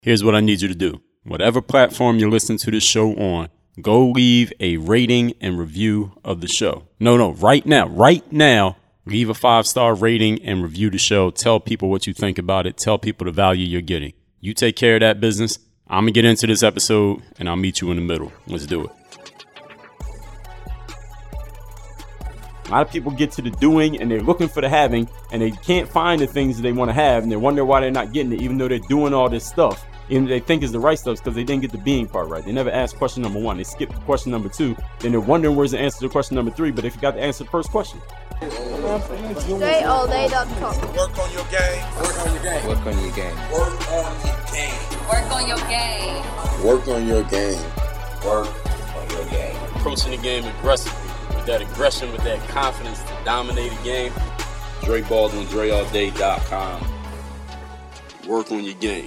Here's what I need you to do. Whatever platform you're listening to this show on, go leave a rating and review of the show. No, right now, leave a 5-star rating and review the show. Tell people what you think about it. Tell people the value you're getting. You take care of that business. I'm going to get into this episode, and I'll meet you in the middle. Let's do it. A lot of people get to the doing, and they're looking for the having, and they can't find the things that they want to have, and they wonder why they're not getting it, even though they're doing all this stuff. Even they think is the right stuff because they didn't get the being part right. They never asked question number 1. They skipped question number 2. Then they're wondering where's the answer to question number 3, but they forgot to answer the first question. DreAllDay.com. Work on your game. Work on your game. Work on your game. Work on your game. Work on your game. Work on your game. Work on your game. Approaching the game aggressively, with that aggression, with that confidence to dominate a game. Dre Baldwin, DreAllDay.com. Work on your game.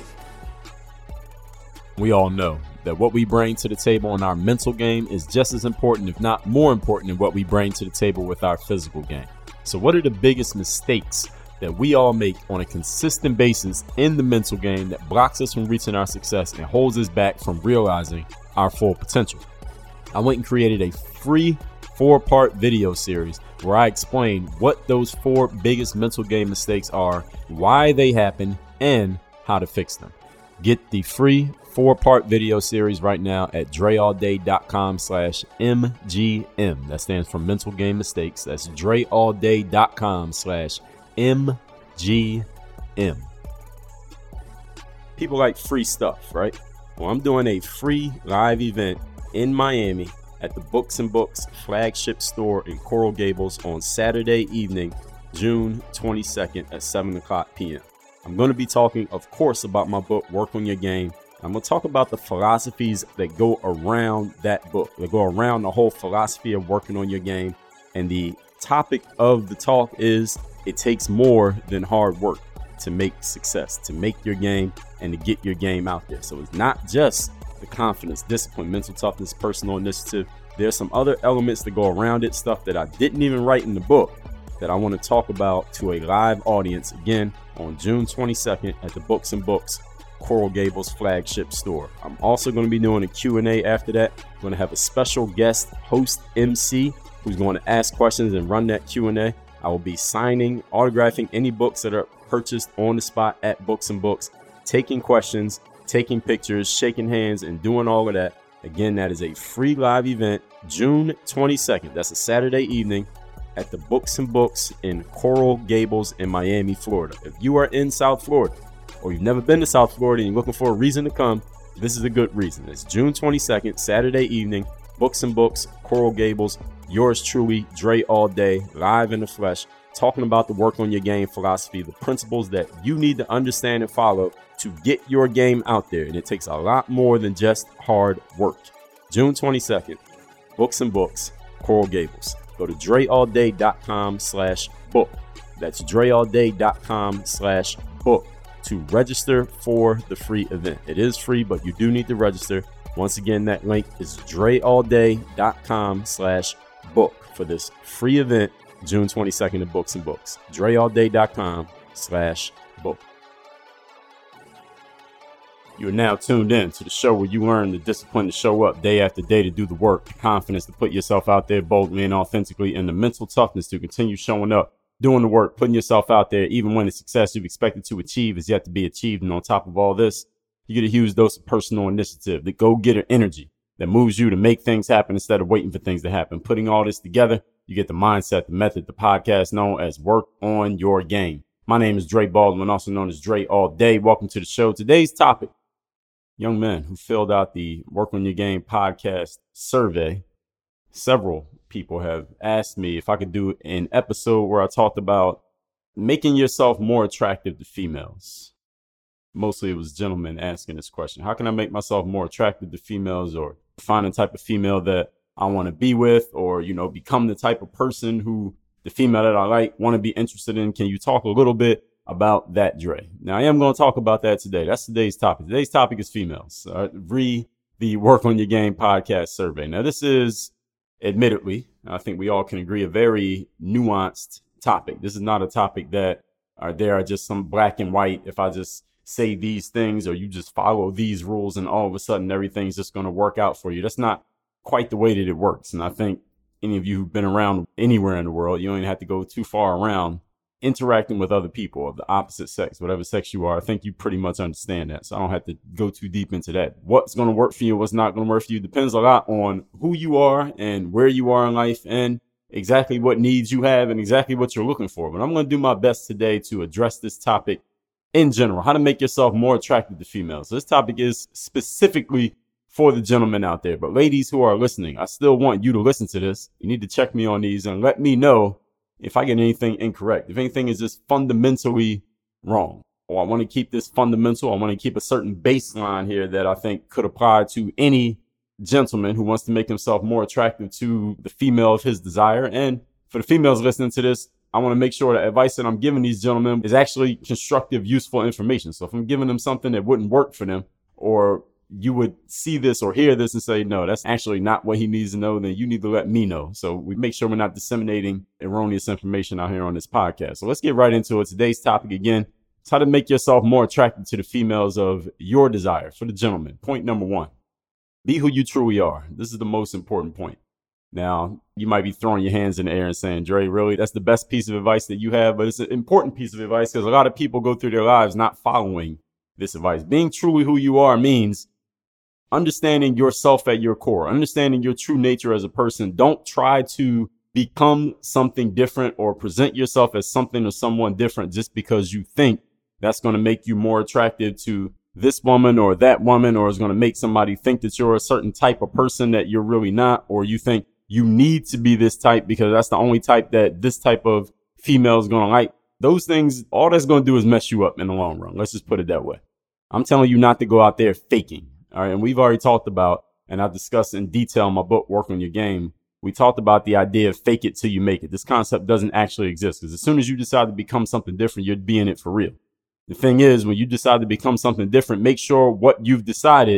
We all know that what we bring to the table in our mental game is just as important, if not more important, than what we bring to the table with our physical game. So what are the biggest mistakes that we all make on a consistent basis in the mental game that blocks us from reaching our success and holds us back from realizing our full potential? I went and created a free 4-part video series where I explain what those 4 biggest mental game mistakes are, why they happen, and how to fix them. Get the free 4-part video series right now at DreAllDay.com/MGM. That stands for Mental Game Mistakes. That's DreAllDay.com/MGM. People like free stuff, right? Well, I'm doing a free live event in Miami at the Books and Books flagship store in Coral Gables on Saturday evening, June 22nd at 7 o'clock p.m. I'm going to be talking, of course, about my book, Work on Your Game. I'm going to talk about the philosophies that go around that book, that go around the whole philosophy of working on your game. And the topic of the talk is it takes more than hard work to make success, to make your game and to get your game out there. So it's not just the confidence, discipline, mental toughness, personal initiative. There's some other elements that go around it, stuff that I didn't even write in the book that I want to talk about to a live audience again on June 22nd at the Books and Books Coral Gables flagship store. I'm also going to be doing a Q&A after that. I'm going to have a special guest host MC who's going to ask questions and run that Q&A. I will be signing, autographing any books that are purchased on the spot at Books and Books, taking questions, taking pictures, shaking hands, and doing all of that. Again, that is a free live event, June 22nd. That's a Saturday evening at the Books and Books in Coral Gables in Miami, Florida. If you are in South Florida or you've never been to South Florida and you're looking for a reason to come, this is a good reason. It's June 22nd, Saturday evening, Books and Books, Coral Gables. Yours truly, Dre All Day, live in the flesh, talking about the work on your game philosophy, the principles that you need to understand and follow to get your game out there. And it takes a lot more than just hard work. June 22nd, Books and Books, Coral Gables. Go to DreAllDay.com/book. That's DreAllDay.com/book to register for the free event. It is free, but you do need to register. Once again, that link is DreAllDay.com/book for this free event, June 22nd at Books and Books. DreAllDay.com/book. You are now tuned in to the show where you learn the discipline to show up day after day to do the work, the confidence to put yourself out there boldly and authentically, and the mental toughness to continue showing up, doing the work, putting yourself out there, even when the success you've expected to achieve is yet to be achieved. And on top of all this, you get a huge dose of personal initiative, the go-getter energy that moves you to make things happen instead of waiting for things to happen. Putting all this together, you get the mindset, the method, the podcast known as Work on Your Game. My name is Dre Baldwin, also known as Dre All Day. Welcome to the show. Today's topic: young men who filled out the Work on Your Game podcast survey. Several people have asked me if I could do an episode where I talked about making yourself more attractive to females. Mostly it was gentlemen asking this question. How can I make myself more attractive to females, or find the type of female that I want to be with, or, become the type of person who the female that I like want to be interested in? Can you talk a little bit about that, Dre? Now, I am going to talk about that today. That's today's topic. Today's topic is females. Read the Work on Your Game podcast survey. Now, this is, admittedly, I think we all can agree, a very nuanced topic. This is not a topic that there are just some black and white. If I just say these things or you just follow these rules and all of a sudden everything's just going to work out for you. That's not quite the way that it works. And I think any of you who've been around anywhere in the world, you don't even have to go too far around interacting with other people of the opposite sex, whatever sex you are. I think you pretty much understand that. So I don't have to go too deep into that. What's going to work for you, what's not going to work for you depends a lot on who you are and where you are in life and exactly what needs you have and exactly what you're looking for. But I'm going to do my best today to address this topic in general, how to make yourself more attractive to females. So this topic is specifically for the gentlemen out there. But ladies who are listening, I still want you to listen to this. You need to check me on these and let me know if I get anything incorrect, if anything is just fundamentally wrong. Or I want to keep this fundamental. I want to keep a certain baseline here that I think could apply to any gentleman who wants to make himself more attractive to the female of his desire. And for the females listening to this, I want to make sure that advice that I'm giving these gentlemen is actually constructive, useful information. So if I'm giving them something that wouldn't work for them, or you would see this or hear this and say, no, that's actually not what he needs to know, then you need to let me know. So we make sure we're not disseminating erroneous information out here on this podcast. So let's get right into it. Today's topic again is how to make yourself more attractive to the females of your desire. For the gentlemen, point number 1, be who you truly are. This is the most important point. Now, you might be throwing your hands in the air and saying, Dre, really, that's the best piece of advice that you have? But it's an important piece of advice because a lot of people go through their lives not following this advice. Being truly who you are means understanding yourself at your core, understanding your true nature as a person. Don't try to become something different or present yourself as something or someone different just because you think that's going to make you more attractive to this woman or that woman, or is going to make somebody think that you're a certain type of person that you're really not, or you think you need to be this type because that's the only type that this type of female is going to like. Those things, all that's going to do is mess you up in the long run. Let's just put it that way. I'm telling you not to go out there faking. All right. And we've already talked about, and I've discussed in detail in my book, Work on Your Game. We talked about the idea of fake it till you make it. This concept doesn't actually exist because as soon as you decide to become something different, you're being it for real. The thing is, when you decide to become something different, make sure what you've decided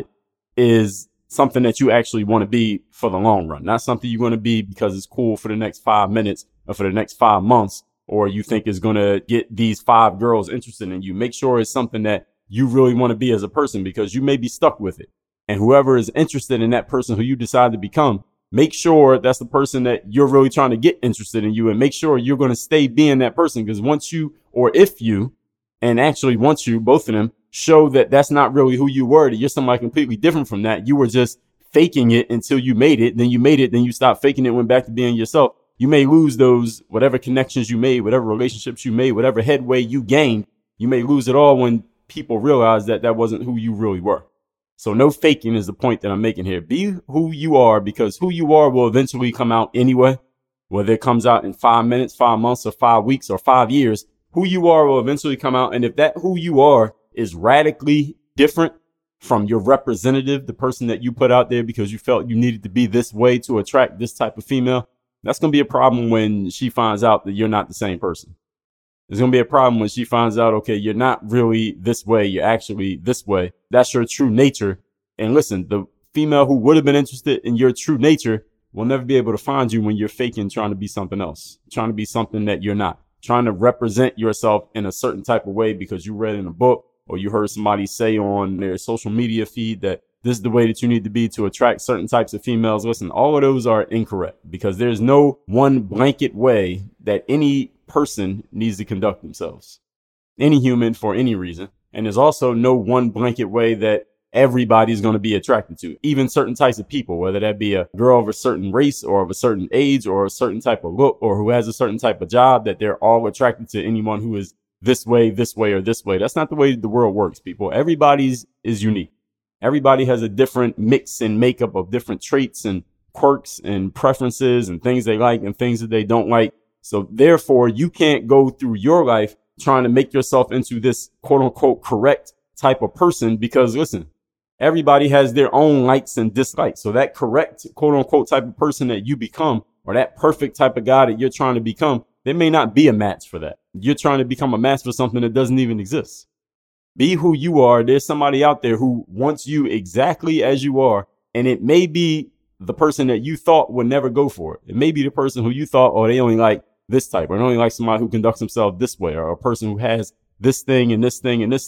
is something that you actually want to be for the long run, not something you're going to be because it's cool for the next 5 minutes or for the next 5 months, or you think is going to get these 5 girls interested in you. Make sure it's something that you really want to be as a person because you may be stuck with it. And whoever is interested in that person who you decide to become, make sure that's the person that you're really trying to get interested in you, and make sure you're going to stay being that person. Because once you, or if you, and actually once you, both of them, show that that's not really who you were, that you're somebody completely different from that, you were just faking it until you made it, then you made it, then you stopped faking it, went back to being yourself. You may lose those, whatever connections you made, whatever relationships you made, whatever headway you gained, you may lose it all when people realize that that wasn't who you really were. So no faking is the point that I'm making here. Be who you are, because who you are will eventually come out anyway, whether it comes out in 5 minutes, 5 months, or 5 weeks, or 5 years. Who you are will eventually come out. And if that who you are is radically different from your representative, the person that you put out there because you felt you needed to be this way to attract this type of female, that's going to be a problem when she finds out that you're not the same person. There's going to be a problem when she finds out, okay, you're not really this way, you're actually this way. That's your true nature. And listen, the female who would have been interested in your true nature will never be able to find you when you're faking, trying to be something else, trying to be something that you're not, trying to represent yourself in a certain type of way because you read in a book or you heard somebody say on their social media feed that this is the way that you need to be to attract certain types of females. Listen, all of those are incorrect because there's no one blanket way that any person needs to conduct themselves, any human for any reason. And there's also no one blanket way that everybody's going to be attracted to, even certain types of people, whether that be a girl of a certain race or of a certain age or a certain type of look or who has a certain type of job, that they're all attracted to anyone who is this way, or this way. That's not the way the world works, people. Everybody's is unique. Everybody has a different mix and makeup of different traits and quirks and preferences and things they like and things that they don't like. So therefore, you can't go through your life trying to make yourself into this quote unquote correct type of person because listen, everybody has their own likes and dislikes. So that correct quote unquote type of person that you become, or that perfect type of guy that you're trying to become, there may not be a match for that. You're trying to become a match for something that doesn't even exist. Be who you are. There's somebody out there who wants you exactly as you are. And it may be the person that you thought would never go for it. It may be the person who you thought, oh, they only like this type, or they only like somebody who conducts himself this way, or a person who has this thing and this thing and this thing.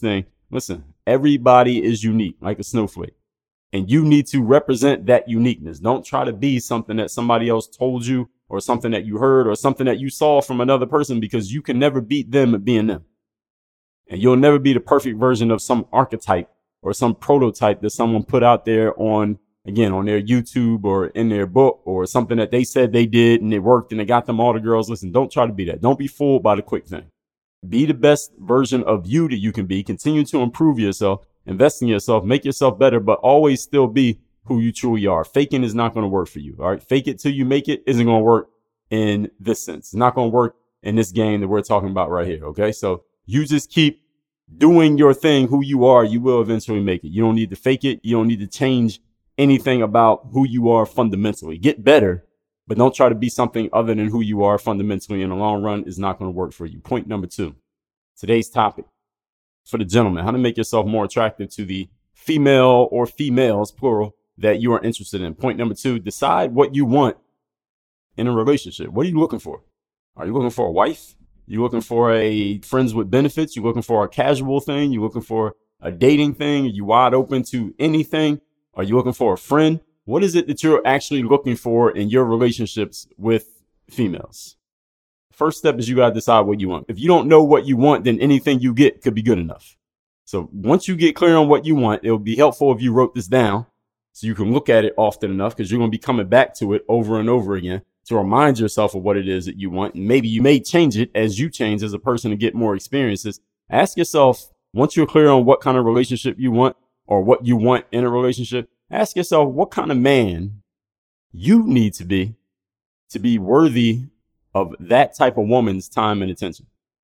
Listen, everybody is unique, like a snowflake. And you need to represent that uniqueness. Don't try to be something that somebody else told you or something that you heard or something that you saw from another person, because you can never beat them at being them. And you'll never be the perfect version of some archetype or some prototype that someone put out there on their YouTube or in their book, or something that they said they did and it worked and it got them all the girls. Listen, don't try to be that. Don't be fooled by the quick thing. Be the best version of you that you can be. Continue to improve yourself, invest in yourself, make yourself better, but always still be who you truly are. Faking is not going to work for you. All right. Fake it till you make it isn't going to work in this sense. It's not going to work in this game that we're talking about right here. Okay. So you just keep doing your thing, who you are, you will eventually make it. You don't need to fake it. You don't need to change anything about who you are fundamentally. Get better, but don't try to be something other than who you are fundamentally. In the long run, is not going to work for you. Point number 2, today's topic for the gentleman: how to make yourself more attractive to the female or females, plural, that you are interested in. Point number 2, decide what you want in a relationship. What are you looking for? Are you looking for a wife? You looking for a friends with benefits? You looking for a casual thing? You looking for a dating thing? Are you wide open to anything? Are you looking for a friend? What is it that you're actually looking for in your relationships with females? First step is you got to decide what you want. If you don't know what you want, then anything you get could be good enough. So once you get clear on what you want, it'll be helpful if you wrote this down so you can look at it often enough, because you're going to be coming back to it over and over again to remind yourself of what it is that you want. And maybe you may change it as you change as a person to get more experiences. Ask yourself, once you're clear on what kind of relationship you want or what you want in a relationship, ask yourself what kind of man you need to be worthy of that type of woman's time and attention.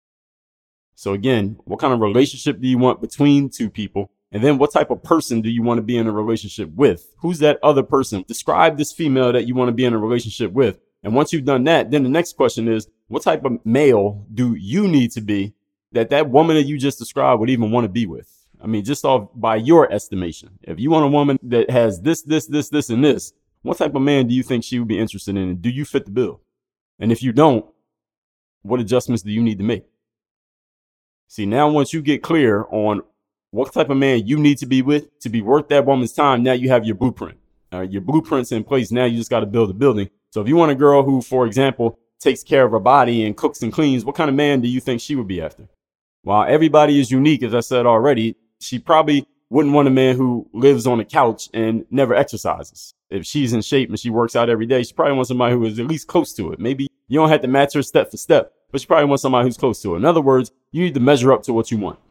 So again, what kind of relationship do you want between two people? And then what type of person do you want to be in a relationship with? Who's that other person? Describe this female that you want to be in a relationship with. And once you've done that, then the next question is, what type of male do you need to be that woman that you just described would even want to be with? I mean, just off by your estimation. If you want a woman that has this, and this, what type of man do you think she would be interested in? And do you fit the bill? And if you don't, what adjustments do you need to make? See, now once you get clear on what type of man you need to be with to be worth that woman's time, now you have your blueprint. Your blueprint's in place. Now you just got to build a building. So if you want a girl who, for example, takes care of her body and cooks and cleans, what kind of man do you think she would be after? While everybody is unique, as I said already, she probably wouldn't want a man who lives on a couch and never exercises. If she's in shape and she works out every day, she probably wants somebody who is at least close to it. Maybe you don't have to match her step for step, but she probably wants somebody who's close to it. In other words, you need to measure up to what you want.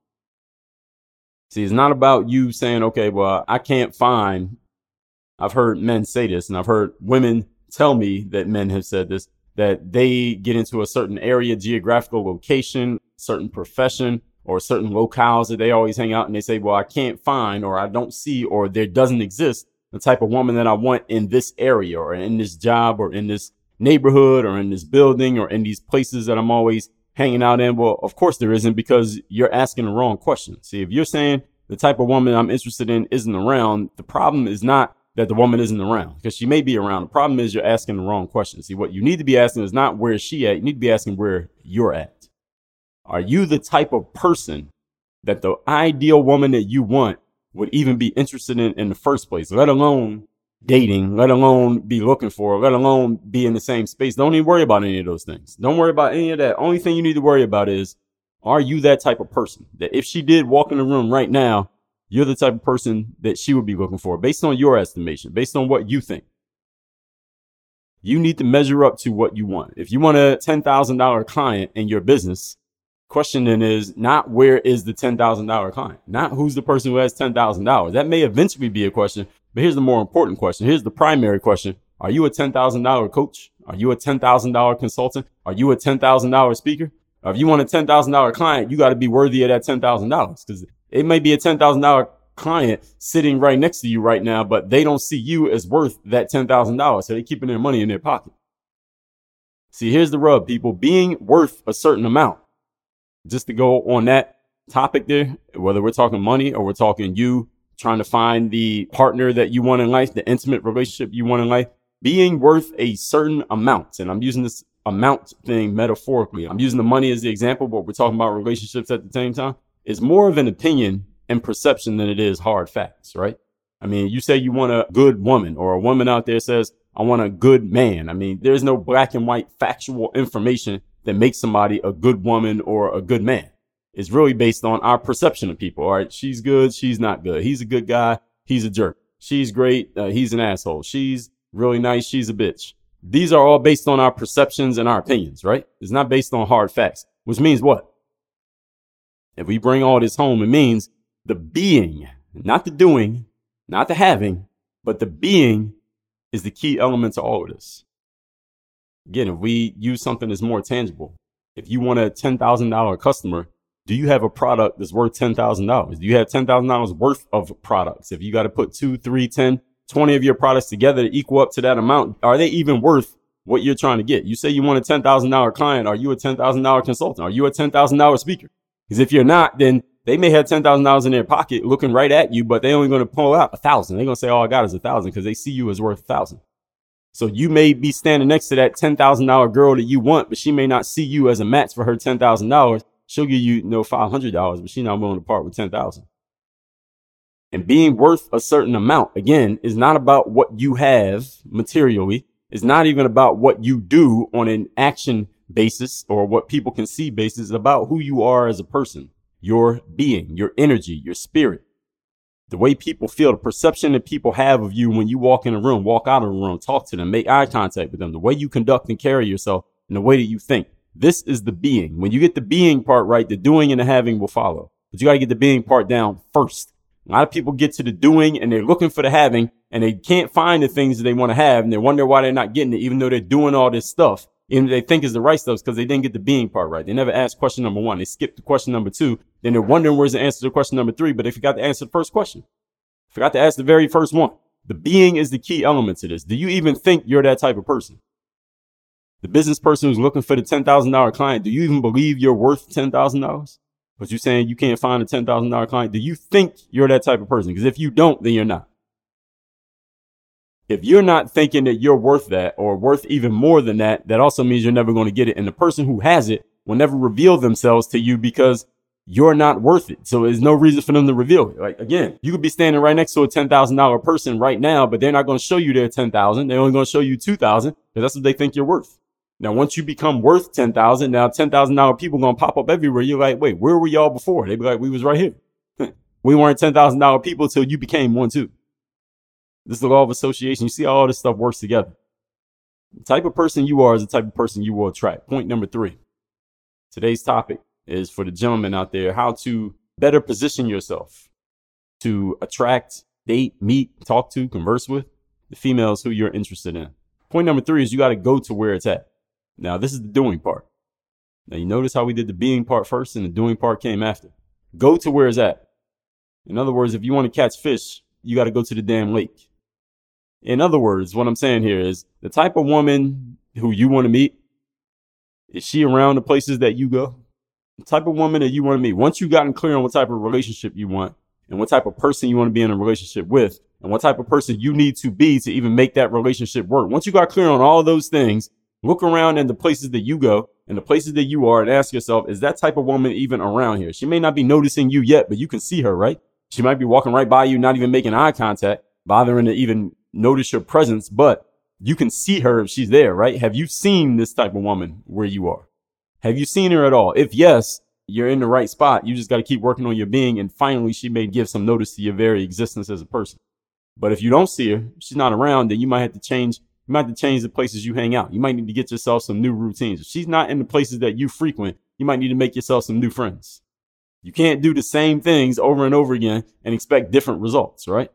See, it's not about you saying, okay, well, I can't find, I've heard men say this, and I've heard women tell me that men have said this, that they get into a certain area, geographical location, certain profession, or certain locales that they always hang out, and they say, well, I can't find, or I don't see, or there doesn't exist the type of woman that I want in this area, or in this job, or in this neighborhood, or in this building, or in these places that I'm always hanging out in. Well, of course there isn't, because you're asking the wrong question. See, if you're saying the type of woman I'm interested in isn't around, the problem is not that the woman isn't around, because she may be around. The problem is you're asking the wrong question. See, what you need to be asking is not where is she at. You need to be asking where you're at. Are you the type of person that the ideal woman that you want would even be interested in the first place, let alone dating, let alone be looking for, let alone be in the same space? Don't even worry about any of those things. Don't worry about any of that. Only thing you need to worry about is, are you that type of person that if she did walk in the room right now, you're the type of person that she would be looking for based on your estimation, based on what you think? You need to measure up to what you want. If you want a $10,000 client in your business, question then is not where is the $10,000 client, not who's the person who has $10,000. That may eventually be a question, but here's the more important question. Here's the primary question. Are you a $10,000 coach? Are you a $10,000 consultant? Are you a $10,000 speaker? Or if you want a $10,000 client, you got to be worthy of that $10,000, because it may be a $10,000 client sitting right next to you right now, but they don't see you as worth that $10,000. So they're keeping their money in their pocket. See, here's the rub, people. Being worth a certain amount, just to go on that topic there, whether we're talking money or we're talking you trying to find the partner that you want in life, the intimate relationship you want in life, being worth a certain amount. And I'm using this amount thing metaphorically. I'm using the money as the example, but we're talking about relationships at the same time. It's more of an opinion in perception than it is hard facts, right? I mean, you say you want a good woman, or a woman out there says, I want a good man. I mean, there's no black and white factual information that makes somebody a good woman or a good man. It's really based on our perception of people. All right, she's good, she's not good. He's a good guy, he's a jerk. She's great, he's an asshole. She's really nice, she's a bitch. These are all based on our perceptions and our opinions, right? It's not based on hard facts, which means what? If we bring all this home, it means the being, not the doing, not the having, but the being is the key element to all of this. Again, if we use something that's more tangible, if you want a $10,000 customer, do you have a product that's worth $10,000? Do you have $10,000 worth of products? If you got to put 2, 3, 10, 20 of your products together to equal up to that amount, are they even worth what you're trying to get? You say you want a $10,000 client. Are you a $10,000 consultant? Are you a $10,000 speaker? Because if you're not, then they may have $10,000 in their pocket looking right at you, but they're only going to pull out 1,000. They're going to say, all I got is 1,000 because they see you as worth 1,000. So you may be standing next to that $10,000 girl that you want, but she may not see you as a match for her $10,000. She'll give you, $500, but she's not willing to part with 10,000. And being worth a certain amount, again, is not about what you have materially. It's not even about what you do on an action basis or what people can see basis. It's about who you are as a person, your being, your energy, your spirit, the way people feel, the perception that people have of you when you walk in a room, walk out of a room, talk to them, make eye contact with them, the way you conduct and carry yourself, and the way that you think. This is the being. When you get the being part right, the doing and the having will follow. But you got to get the being part down first. A lot of people get to the doing and they're looking for the having and they can't find the things that they want to have. And they wonder why they're not getting it, even though they're doing all this stuff. Even though they think is the right stuff, because they didn't get the being part right. They never asked question number 1. They skipped to question number 2. Then they're wondering where's the answer to question number 3, but they forgot to answer the first question. Forgot to ask the very first one. The being is the key element to this. Do you even think you're that type of person? The business person who's looking for the $10,000 client, do you even believe you're worth $10,000? But you're saying you can't find a $10,000 client. Do you think you're that type of person? Because if you don't, then you're not. If you're not thinking that you're worth that or worth even more than that, that also means you're never going to get it. And the person who has it will never reveal themselves to you because you're not worth it. So there's no reason for them to reveal it. Like, again, you could be standing right next to a $10,000 person right now, but they're not going to show you their 10,000. They're only going to show you 2,000 because that's what they think you're worth. Now, once you become worth 10,000, now $10,000 people going to pop up everywhere. You're like, wait, where were y'all before? They'd be like, we was right here. We weren't $10,000 people until you became one too. This is the law of association. You see how all this stuff works together. The type of person you are is the type of person you will attract. Point number 3. Today's topic is for the gentlemen out there, how to better position yourself to attract, date, meet, talk to, converse with the females who you're interested in. Point number 3 is you got to go to where it's at. Now, this is the doing part. Now, you notice how we did the being part first and the doing part came after. Go to where it's at. In other words, if you want to catch fish, you got to go to the damn lake. In other words, what I'm saying here is the type of woman who you want to meet, is she around the places that you go? The type of woman that you want to meet. Once you've gotten clear on what type of relationship you want and what type of person you want to be in a relationship with and what type of person you need to be to even make that relationship work. Once you got clear on all those things, look around in the places that you go and the places that you are and ask yourself, is that type of woman even around here? She may not be noticing you yet, but you can see her, right? She might be walking right by you, not even making eye contact, bothering to even notice your presence, but you can see her if she's there, right? Have you seen this type of woman where you are? Have you seen her at all? If yes, you're in the right spot. You just got to keep working on your being. And finally, she may give some notice to your very existence as a person. But if you don't see her, she's not around, then you might have to change. You might have to change the places you hang out. You might need to get yourself some new routines. If she's not in the places that you frequent, you might need to make yourself some new friends. You can't do the same things over and over again and expect different results, right?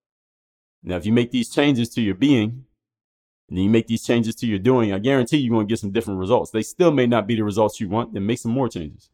Now, if you make these changes to your being, and then you make these changes to your doing, I guarantee you're going to get some different results. They still may not be the results you want, then make some more changes.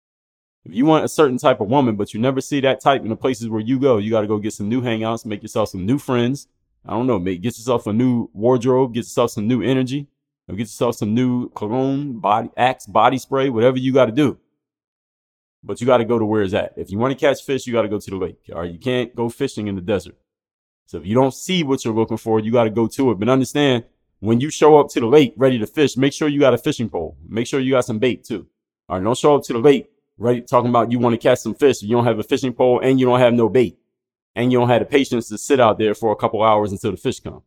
If you want a certain type of woman, but you never see that type in the places where you go, you got to go get some new hangouts, make yourself some new friends. I don't know, get yourself a new wardrobe, get yourself some new energy, or get yourself some new cologne, body spray, whatever you got to do. But you got to go to where it's at. If you want to catch fish, you got to go to the lake. All right, you can't go fishing in the desert. So if you don't see what you're looking for, you got to go to it. But understand, when you show up to the lake ready to fish, make sure you got a fishing pole. Make sure you got some bait too. All right, don't show up to the lake right? Talking about you want to catch some fish, you don't have a fishing pole and you don't have no bait. And you don't have the patience to sit out there for a couple hours until the fish come.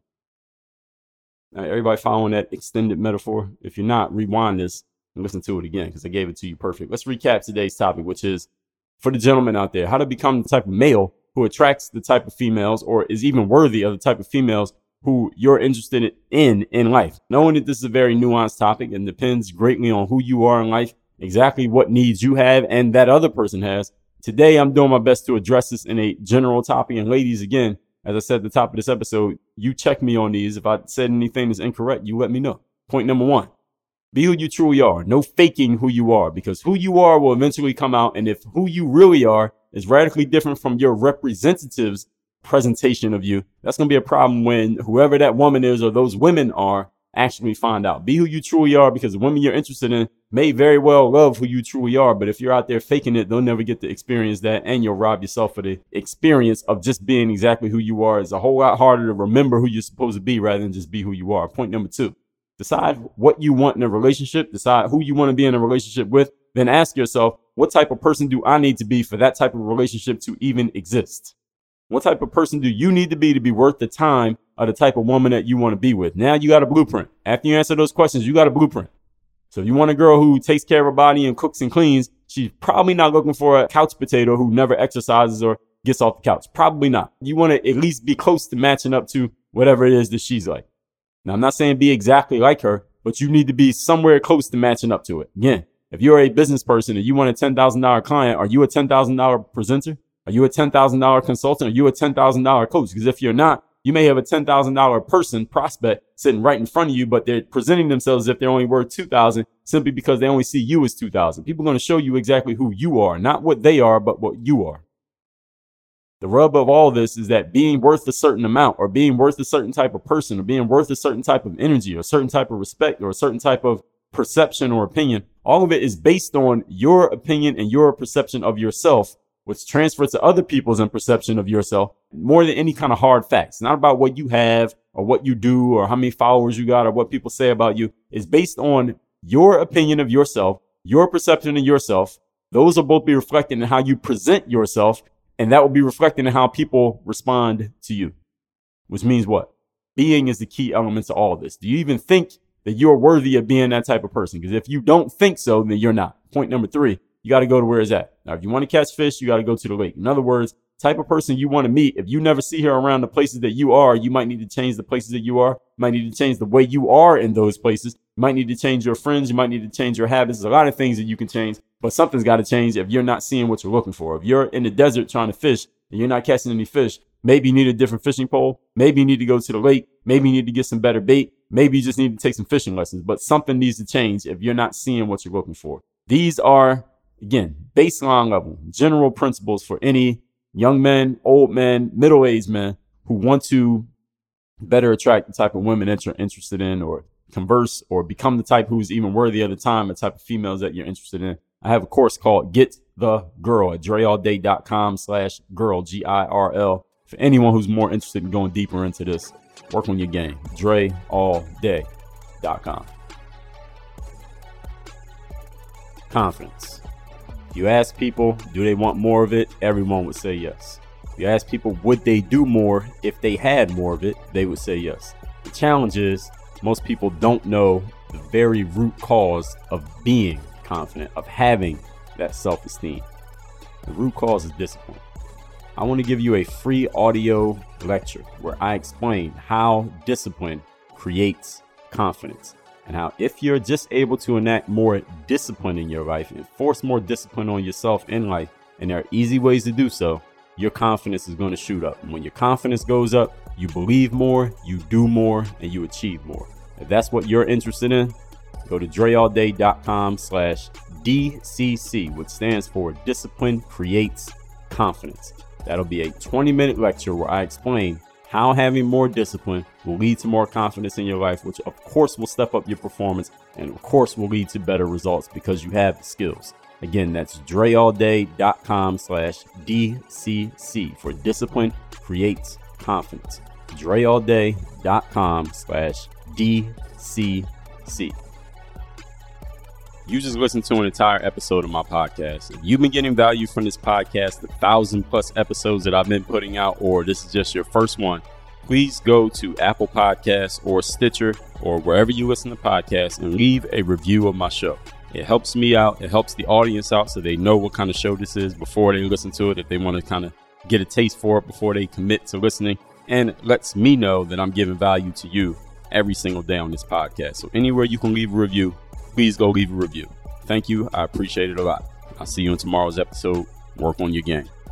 Now, everybody following that extended metaphor? If you're not, rewind this and listen to it again because I gave it to you perfect. Let's recap today's topic, which is for the gentleman out there, how to become the type of male who attracts the type of females or is even worthy of the type of females who you're interested in life. Knowing that this is a very nuanced topic and depends greatly on who you are in life, exactly what needs you have and that other person has. Today, I'm doing my best to address this in a general topic. And ladies, again, as I said at the top of this episode, you check me on these. If I said anything that's incorrect, you let me know. Point number 1, be who you truly are. No faking who you are, because who you are will eventually come out. And if who you really are is radically different from your representative's presentation of you, that's going to be a problem when whoever that woman is or those women are actually find out. Be who you truly are, because the women you're interested in may very well love who you truly are, but if you're out there faking it, they'll never get to experience that, and you'll rob yourself of the experience of just being exactly who you are. It's a whole lot harder to remember who you're supposed to be rather than just be who you are. Point number 2, decide what you want in a relationship, decide who you want to be in a relationship with, then ask yourself, what type of person do I need to be for that type of relationship to even exist? What type of person do you need to be worth the time of the type of woman that you want to be with? Now you got a blueprint. After you answer those questions, you got a blueprint. So if you want a girl who takes care of her body and cooks and cleans, she's probably not looking for a couch potato who never exercises or gets off the couch. Probably not. You want to at least be close to matching up to whatever it is that she's like. Now, I'm not saying be exactly like her, but you need to be somewhere close to matching up to it. Again, if you're a business person and you want a $10,000 client, are you a $10,000 presenter? Are you a $10,000 consultant? Are you a $10,000 coach? Because if you're not, you may have a $10,000 person prospect sitting right in front of you, but they're presenting themselves as if they're only worth $2,000 simply because they only see you as $2,000. People are going to show you exactly who you are, not what they are, but what you are. The rub of all this is that being worth a certain amount or being worth a certain type of person or being worth a certain type of energy or a certain type of respect or a certain type of perception or opinion, all of it is based on your opinion and your perception of yourself, which transfers to other people's perception of yourself more than any kind of hard facts. It's not about what you have or what you do or how many followers you got or what people say about you. It's based on your opinion of yourself, your perception of yourself. Those will both be reflected in how you present yourself, and that will be reflected in how people respond to you, which means what? Being is the key element to all of this. Do you even think that you're worthy of being that type of person? Because if you don't think so, then you're not. Point number 3. You got to go to where it's at. Now, if you want to catch fish, you got to go to the lake. In other words, type of person you want to meet, if you never see her around the places that you are, you might need to change the places that you are. You might need to change the way you are in those places. You might need to change your friends. You might need to change your habits. There's a lot of things that you can change, but something's got to change if you're not seeing what you're looking for. If you're in the desert trying to fish and you're not catching any fish, maybe you need a different fishing pole. Maybe you need to go to the lake. Maybe you need to get some better bait. Maybe you just need to take some fishing lessons, but something needs to change if you're not seeing what you're looking for. These are, again, baseline level, general principles for any young men, old men, middle-aged men who want to better attract the type of women that you're interested in or converse or become the type who's even worthy of the time, the type of females that you're interested in. I have a course called Get the Girl at dreallday.com/girl, GIRL. For anyone who's more interested in going deeper into this, work on your game, dreallday.com. Confidence. You ask people, do they want more of it? Everyone would say yes. You ask people, would they do more if they had more of it? They would say yes. The challenge is most people don't know the very root cause of being confident, of having that self-esteem. The root cause is discipline. I want to give you a free audio lecture where I explain how discipline creates confidence. And how if you're just able to enact more discipline in your life and force more discipline on yourself in life, and there are easy ways to do so, your confidence is going to shoot up. And when your confidence goes up, you believe more, you do more, and you achieve more. If that's what you're interested in, go to dreallday.com/DCC, which stands for Discipline Creates Confidence. That'll be a 20-minute lecture where I explain how having more discipline will lead to more confidence in your life, which of course will step up your performance and of course will lead to better results because you have the skills. Again, that's dreallday.com/DCC for Discipline Creates Confidence. dreallday.com/DCC. You just listened to an entire episode of my podcast. If you've been getting value from this podcast, the 1,000+ episodes that I've been putting out, or this is just your first one, please go to Apple Podcasts or Stitcher or wherever you listen to podcasts and leave a review of my show. It helps me out. It helps the audience out so they know what kind of show this is before they listen to it, if they want to kind of get a taste for it before they commit to listening. And it lets me know that I'm giving value to you every single day on this podcast. So anywhere you can leave a review, please go leave a review. Thank you. I appreciate it a lot. I'll see you in tomorrow's episode. Work on your game.